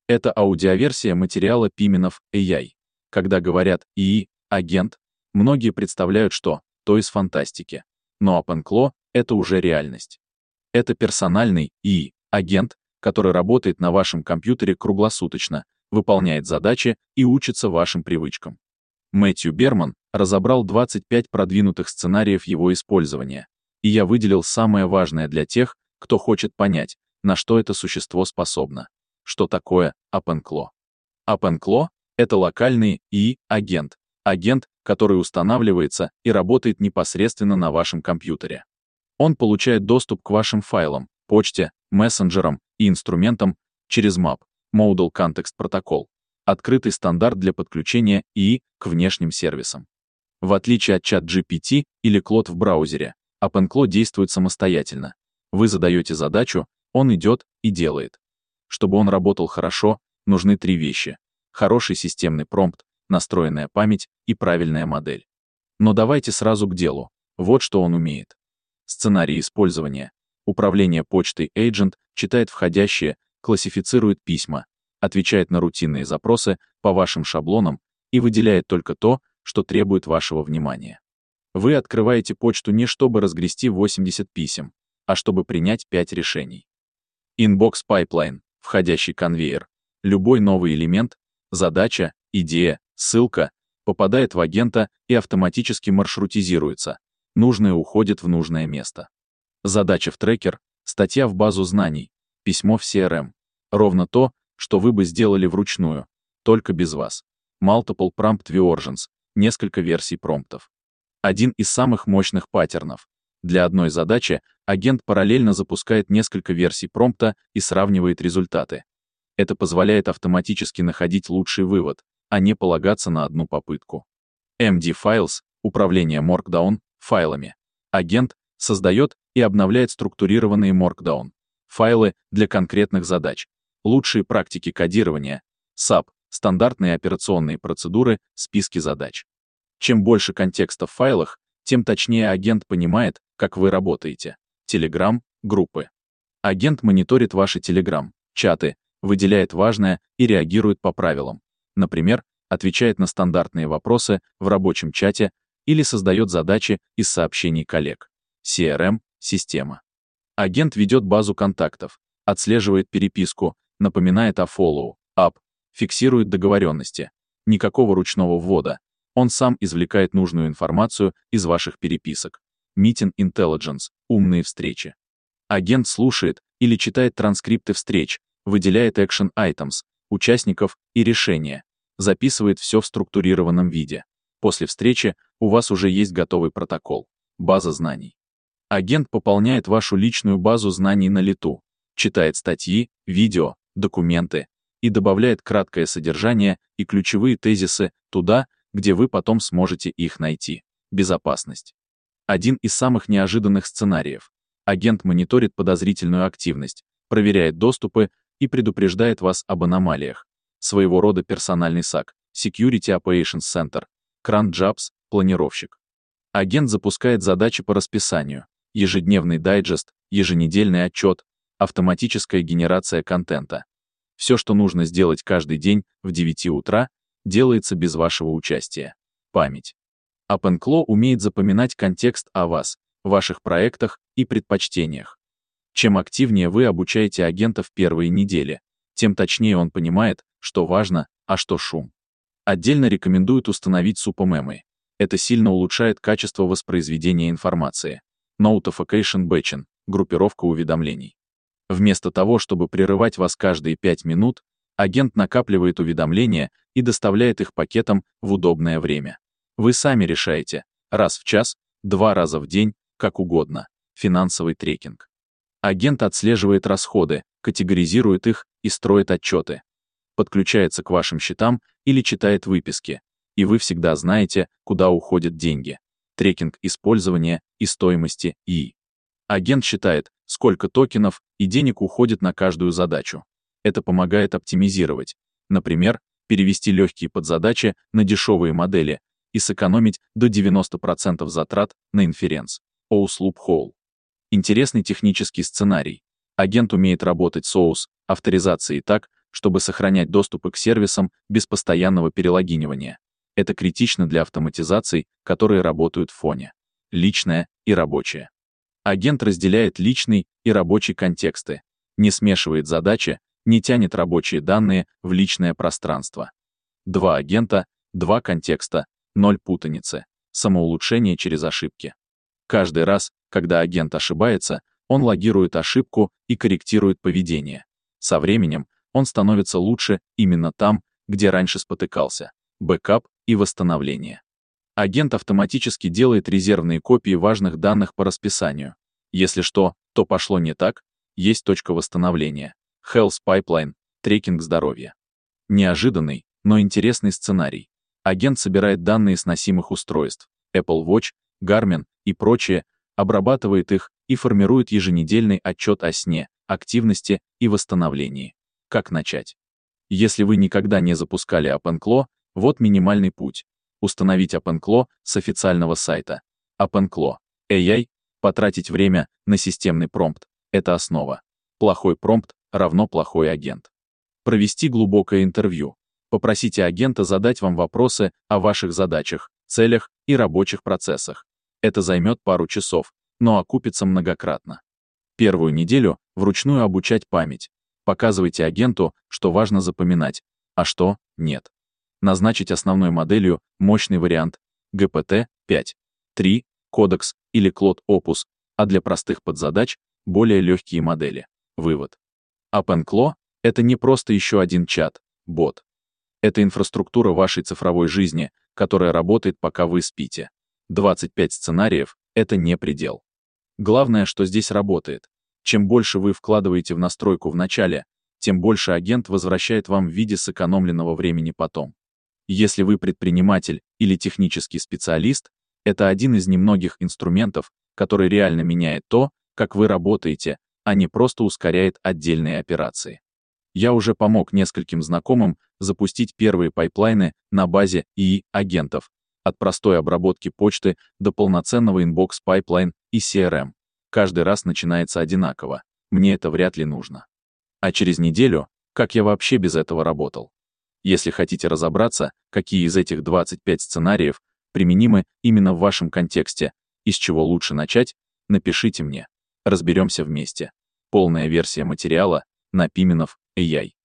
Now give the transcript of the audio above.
Это аудиоверсия материала Пименов AI. Когда говорят ИИ, агент, многие представляют что, то из фантастики. Но OpenClaw — это уже реальность. Это персональный ИИ, агент, который работает на вашем компьютере круглосуточно, выполняет задачи и учится вашим привычкам. Мэтью Берман разобрал 25 продвинутых сценариев его использования, и я выделил самое важное для тех, кто хочет понять, на что это существо способно. Что такое OpenClaw? OpenClaw — это локальный ИИ-агент, агент, который устанавливается и работает непосредственно на вашем компьютере. Он получает доступ к вашим файлам, почте, мессенджерам и инструментам через MAP, Model Context Protocol, открытый стандарт для подключения ИИ к внешним сервисам. В отличие от ChatGPT или Claude в браузере, OpenClaw действует самостоятельно. Вы задаете задачу, он идет и делает. Чтобы он работал хорошо, нужны 3 вещи: хороший системный промпт, настроенная память и правильная модель. Но давайте сразу к делу. Вот что он умеет. Сценарий использования. Управление почтой Agent читает входящие, классифицирует письма, отвечает на рутинные запросы по вашим шаблонам и выделяет только то, что требует вашего внимания. Вы открываете почту не чтобы разгрести 80 писем, а чтобы принять 5 решений. Inbox Pipeline, входящий конвейер. Любой новый элемент, задача, идея, ссылка попадает в агента и автоматически маршрутизируется. Нужное уходит в нужное место. Задача в трекер, статья в базу знаний, письмо в CRM. Ровно то, что вы бы сделали вручную, только без вас. Multiple Prompt Versions, несколько версий промптов. Один из самых мощных паттернов. Для одной задачи агент параллельно запускает несколько версий промпта и сравнивает результаты. Это позволяет автоматически находить лучший вывод, а не полагаться на одну попытку. MD Files, управление Markdown, файлами. Агент создает и обновляет структурированные Markdown файлы для конкретных задач. Лучшие практики кодирования. SAP, стандартные операционные процедуры, списки задач. Чем больше контекста в файлах, тем точнее агент понимает, как вы работаете. Telegram, группы. Агент мониторит ваши Telegram, чаты, выделяет важное и реагирует по правилам. Например, отвечает на стандартные вопросы в рабочем чате или создает задачи из сообщений коллег. CRM, система. Агент ведет базу контактов, отслеживает переписку, напоминает о follow, up, фиксирует договоренности. Никакого ручного ввода. Он сам извлекает нужную информацию из ваших переписок. Meeting Intelligence, умные встречи. Агент слушает или читает транскрипты встреч, выделяет action items, участников и решения, записывает все в структурированном виде. После встречи у вас уже есть готовый протокол, база знаний. Агент пополняет вашу личную базу знаний на лету, читает статьи, видео, документы и добавляет краткое содержание и ключевые тезисы туда, где вы потом сможете их найти. Безопасность. Один из самых неожиданных сценариев. Агент мониторит подозрительную активность, проверяет доступы и предупреждает вас об аномалиях. Своего рода персональный САК, Security Operations Center, Cran Jobs, планировщик. Агент запускает задачи по расписанию, ежедневный дайджест, еженедельный отчет, автоматическая генерация контента. Все, что нужно сделать каждый день в 9 утра, делается без вашего участия. Память. OpenClaw умеет запоминать контекст о вас, ваших проектах и предпочтениях. Чем активнее вы обучаете агента в первые недели, тем точнее он понимает, что важно, а что шум. Отдельно рекомендуют установить SUPOMEMO. Это сильно улучшает качество воспроизведения информации. Notification Batching, группировка уведомлений. Вместо того, чтобы прерывать вас каждые 5 минут, агент накапливает уведомления и доставляет их пакетом в удобное время. Вы сами решаете, раз в час, 2 раза в день, как угодно. Финансовый трекинг. Агент отслеживает расходы, категоризирует их и строит отчеты. Подключается к вашим счетам или читает выписки, и вы всегда знаете, куда уходят деньги. Трекинг использования и стоимости ИИ. Агент считает, сколько токенов и денег уходит на каждую задачу. Это помогает оптимизировать. Например, перевести легкие подзадачи на дешевые модели и сэкономить до 90% затрат на инференс. Loophole. Интересный технический сценарий. Агент умеет работать с авторизацией так, чтобы сохранять доступы к сервисам без постоянного перелогинивания. Это критично для автоматизаций, которые работают в фоне. Личное и рабочее. Агент разделяет личный и рабочий контексты, не смешивает задачи, не тянет рабочие данные в личное пространство. 2 агента, 2 контекста, 0 путаницы, самоулучшение через ошибки. Каждый раз, когда агент ошибается, он логирует ошибку и корректирует поведение. Со временем он становится лучше именно там, где раньше спотыкался. Бэкап и восстановление. Агент автоматически делает резервные копии важных данных по расписанию. Если что, то пошло не так, есть точка восстановления. Health Pipeline, трекинг здоровья. Неожиданный, но интересный сценарий. Агент собирает данные с носимых устройств, Apple Watch, Garmin и прочее, обрабатывает их и формирует еженедельный отчет о сне, активности и восстановлении. Как начать? Если вы никогда не запускали OpenClaw, вот минимальный путь. Установить OpenClaw с официального сайта. OpenClaw. AI. Потратить время на системный промпт. Это основа. Плохой промпт равно плохой агент. Провести глубокое интервью. Попросите агента задать вам вопросы о ваших задачах, целях и рабочих процессах. Это займет пару часов, но окупится многократно. Первую неделю вручную обучать память. Показывайте агенту, что важно запоминать, а что — нет. Назначить основной моделью мощный вариант GPT-5, 3, Codex или Claude Opus, а для простых подзадач — более легкие модели. Вывод. OpenClaw — это не просто еще один чат, бот. Это инфраструктура вашей цифровой жизни, которая работает, пока вы спите. 25 сценариев — это не предел. Главное, что здесь работает. Чем больше вы вкладываете в настройку в начале, тем больше агент возвращает вам в виде сэкономленного времени потом. Если вы предприниматель или технический специалист, это один из немногих инструментов, который реально меняет то, как вы работаете, а не просто ускоряет отдельные операции. Я уже помог нескольким знакомым запустить первые пайплайны на базе ИИ-агентов, от простой обработки почты до полноценного инбокс-пайплайн и CRM. Каждый раз начинается одинаково. Мне это вряд ли нужно. А через неделю, как я вообще без этого работал? Если хотите разобраться, какие из этих 25 сценариев применимы именно в вашем контексте и с чего лучше начать, напишите мне. Разберемся вместе. Полная версия материала на Piminov AI.